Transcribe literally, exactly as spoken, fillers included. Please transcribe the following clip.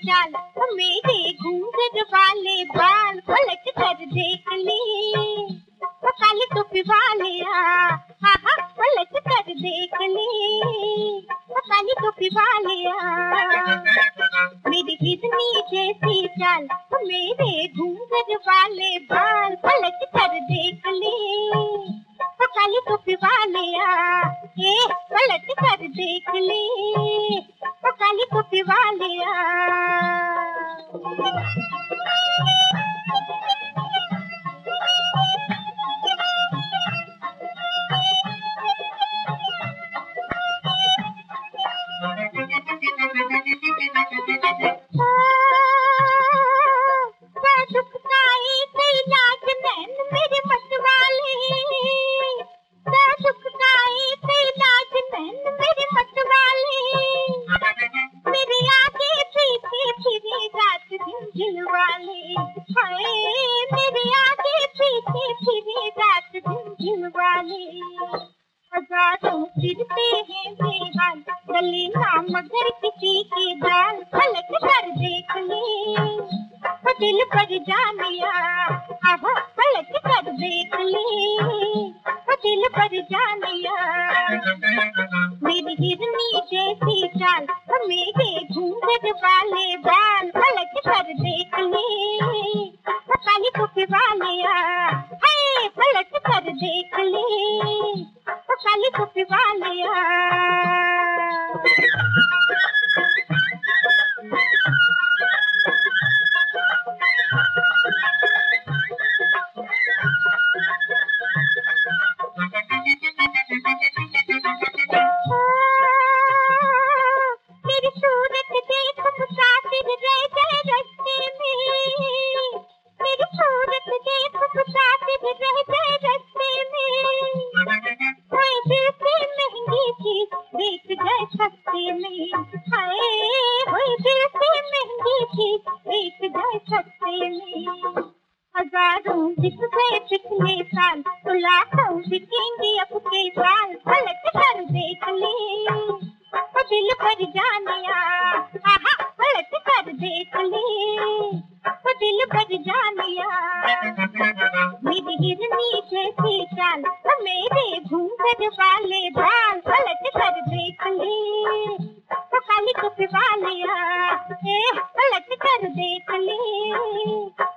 चाल, ओ मेरे घूंघट वाले बाल पलट कर देख ले, ओ काली टोपी वाले आ, हा हा पलट कर देख ले, ओ काली टोपी वाले आ। मेरी हिरनी जैसी चाल, ओ मेरे घूंघट वाले बाल पलट कर देख ले, ओ काली टोपी वाले आ, ए पलट कर देख ले, ओ काली टोपी वाले आ। हजारों फिरते हैं बेहाल, गले ना मगर किसी की दाल पलट कर देख ले, वो दिल पर जानिया आहा पलट कर देख ले, वो दिल पर जानिया। मेरी हिरनी जैसी चाल, वो मेरे घूंघट वाले बाल पलट कर देख ले, वो काली टोपी वाले आ, हे पलट कर देख ले, वो काली टोपी वाले आ। मेरी सूरत देख मुसाफिर रह गए रास्ते में, मेरी सूरत देख मुसाफिर रह गए रास्ते में, कोई दिल से महंगी चीज बेच गए सस्ते में, हाय कोई दिल से महंगी चीज बेच गए सस्ते में। हजारों बिक गए पिछले साल, तो लाखों बिकेंगे अब के साल पलट कर देख ले, वो दिल पर जानिया आहा पलट कर देख ले, वो दिल पर जानिया। मेरी हिरनी जैसी चाल, वो मेरे घूंघट वाले बाल पलट कर देख ले, वो काली टोपी वाले आ, ए पलट कर देख ले।